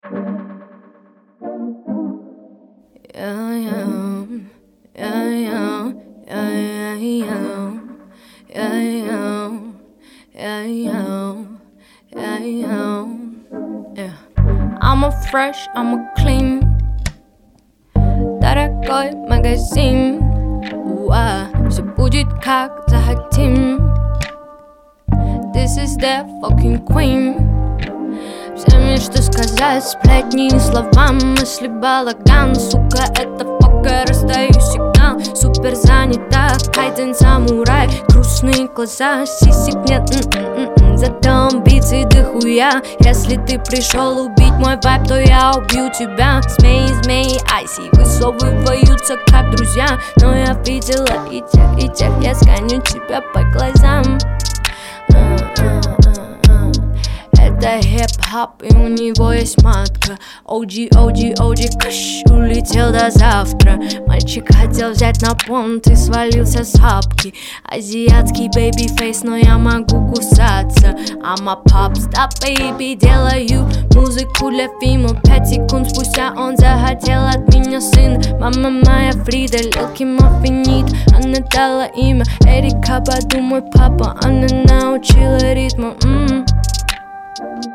I'm a fresh, I'm a clean, дорогой магазин. Все будет как захотим. This is the fucking queen. Всем есть что сказать, сплетни и слова, мысли балаган. Сука, это фока, раздаю сигнал. Супер занята, кайтен самурай. Грустные глаза, сисек нет, зато амбиций дохуя. Если ты пришел убить мой вайб, то я убью тебя. Змеи, змеи, айси высовываются как друзья. Но я видела и тех, я сканю тебя по глазам. Это хип-хоп, и у него есть матка. OG, каш, улетел до завтра. Мальчик хотел взять на понт и свалился с хапки. Азиатский бэйби-фейс, но я могу кусаться. I'm a pop-star, baby, делаю музыку для фильма. 5 секунд спустя он захотел от меня сына. Мама моя Фрида, лилки маффинит. Она дала имя Эрика Баду, мой папа. Она научила ритму.